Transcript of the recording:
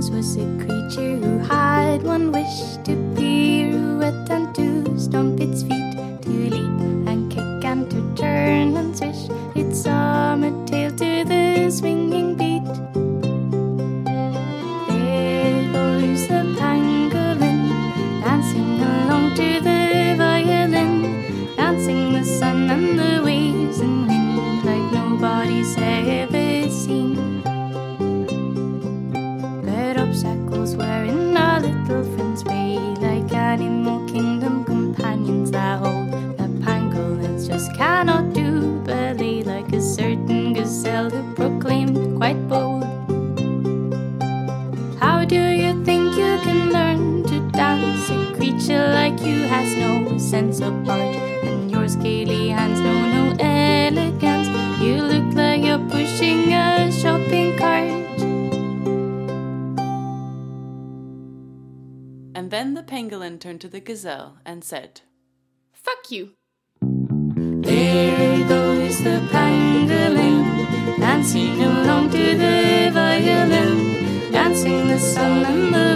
once was a creature who had one wish to pirouette and to stomp its feet, to leap and kick and to turn and swish its summer tail to the swinging beat. There goes the pangolin, dancing along to the violin, dancing the sun and the waves and wind like nobody's ever seen. But obstacles were in our little friend's way, like animal kingdom companions that hold the pangolins just cannot do, but they like a certain gazelle who proclaimed quite bold, how do you think you can learn to dance? A creature like you has no sense of art, and your scaly hands know no elegance. You look like you're pushing a shopping cart. And then the pangolin turned to the gazelle and said, "Fuck you." There goes the pangolin, dancing along to the violin, dancing the sun and the